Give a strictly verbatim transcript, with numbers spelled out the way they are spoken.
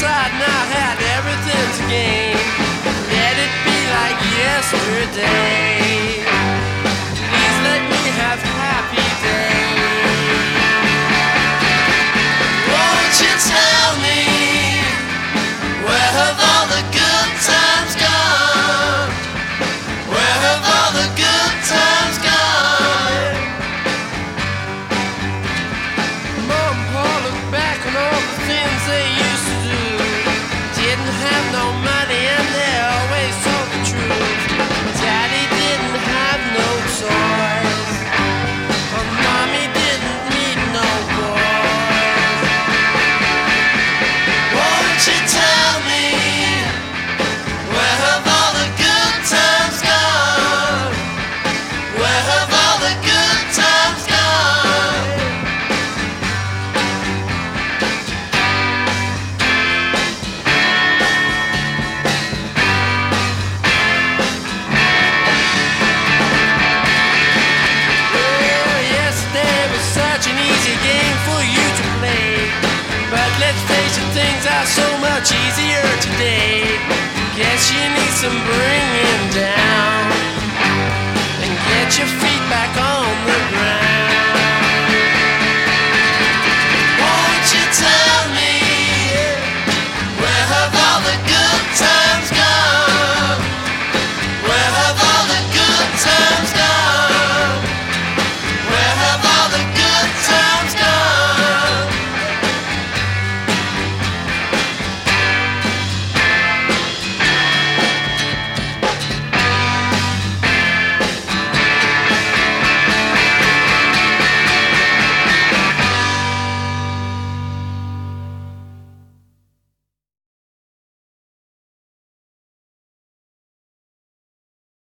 side and I had everything to gain. Let it be like yesterday. Please let me have happy days. Won't you tell me, where have all the good times gone? Where have all the good times gone? Mom and Pa look back on all the things they used to do. Didn't have no money and they always told the truth. Daddy didn't have no toys, and Mommy didn't need no boys. Won't you tell me, where have all the good times gone? Where have all the good times gone? Oh, yesterday was such an easy game for you to play. But let's face it, things are so much easier today. Guess you need some bringing down and get your feet back on